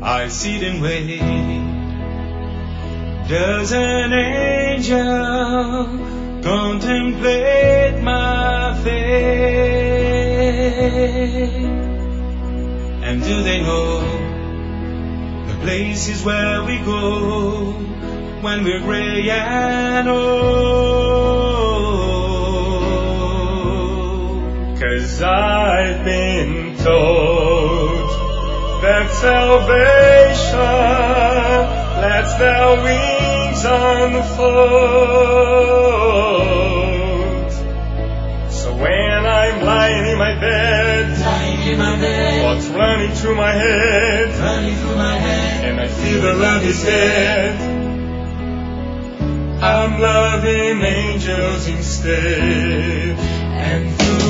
I sit and wait. Does an angel contemplate my fate? And do they know the places where we go when we're gray and old? 'Cause I've been told that salvation lets their wings unfold. So when I'm lying in my bed, what's running through my head, and I feel the love is dead, I'm loving angels instead. And through